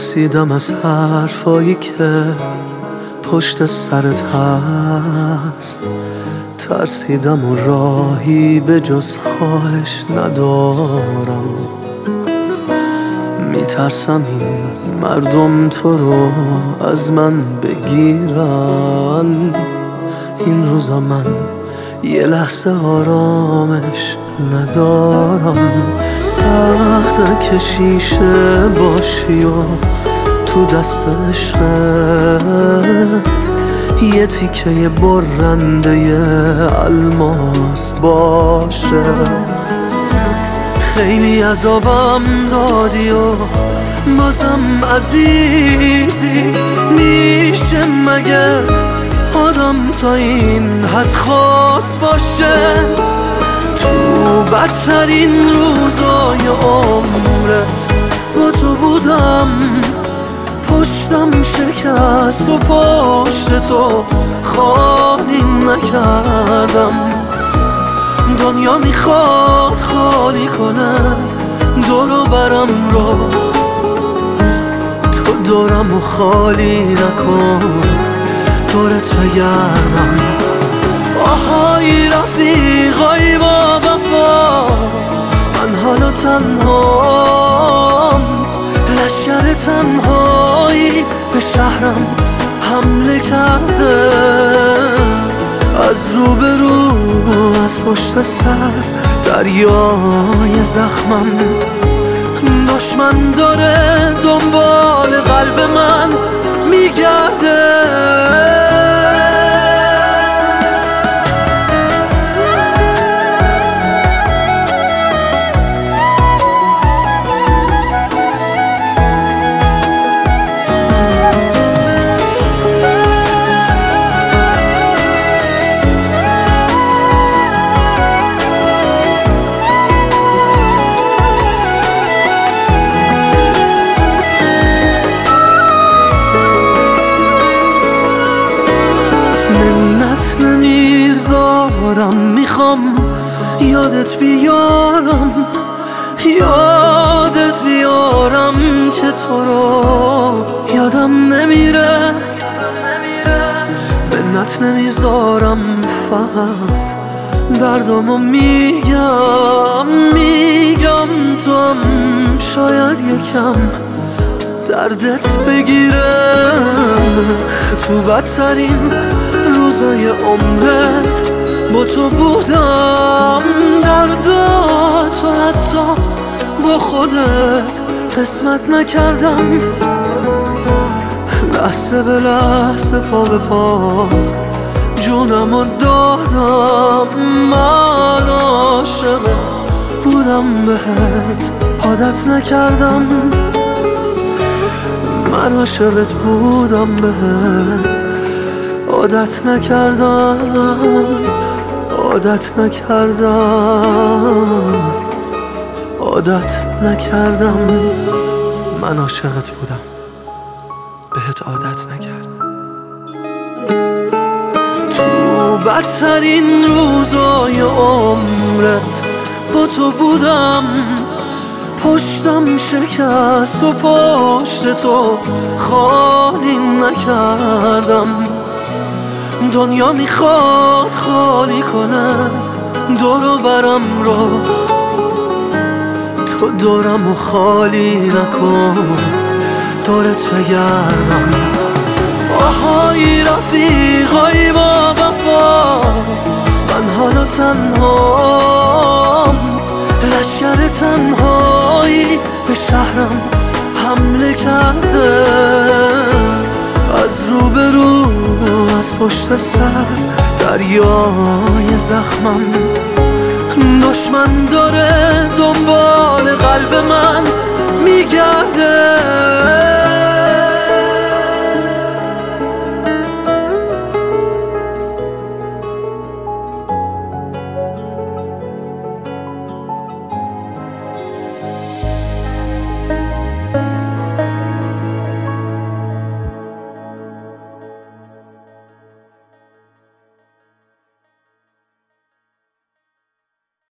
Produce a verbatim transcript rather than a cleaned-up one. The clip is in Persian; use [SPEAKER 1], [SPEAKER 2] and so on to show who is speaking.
[SPEAKER 1] ترسیدم از حرفایی که پشت سرت هست، ترسیدم و راهی به جز خواهش ندارم. میترسم این مردم تو رو از من بگیرن. این روزا من یه لحظه آرامش ندارم. سخته که شیشه باشی و تو دست عشقت یه تیکه برنده الماس باشه. خیلی عذابم دادی و بازم عزیزی، میشه مگه آدم تا این حد خاص باشه؟ تو بدترین روزای عمرت با تو بودم، پشتم شکست و پشت تو خالی نکردم. دنیا میخواد خالی کنه دور و برم رو، تو دورم و خالی نکن، دورت بگردم. آهای رفیقای با وفا، من حالا تنهام، لشگر تنهایی به شهرم حمله کرده. از رو به رو از پشت سر دریای زخمم، دشمن داره دنبال قلب من میگرده. نمیذارم، میخوام یادت بیارم، یادت بیارم که تو رو یادم نمیره. منت نمیذارم، فقط دردمو میگم، میگم تو هم شاید یکم دردت بگیره. تو بدترین روزای عمرت با تو بودم، درداتو حتی با خودت قسمت نکردم. لحظه به لحظه پا به پات جونمو دادم. من عاشقت بودم، بهت عادت نکردم. من عاشقت بودم، بهت عادت نکردم، عادت نکردم، عادت نکردم. من عاشقت بودم، بهت عادت نکردم. تو بدترین روزای عمرت با تو بودم، پشتم شکست و پشت تو خالی نکردم. دنیا میخواد خالی کنه دور و برم رو، تو دورم و خالی نکن، دورت بگردم. آهای رفیقای با وفا، من حالا تنهام، لشگر تنهایی به شهرم حمله کرده. از رو به رو از پشت سر دریای زخمم، دشمن داره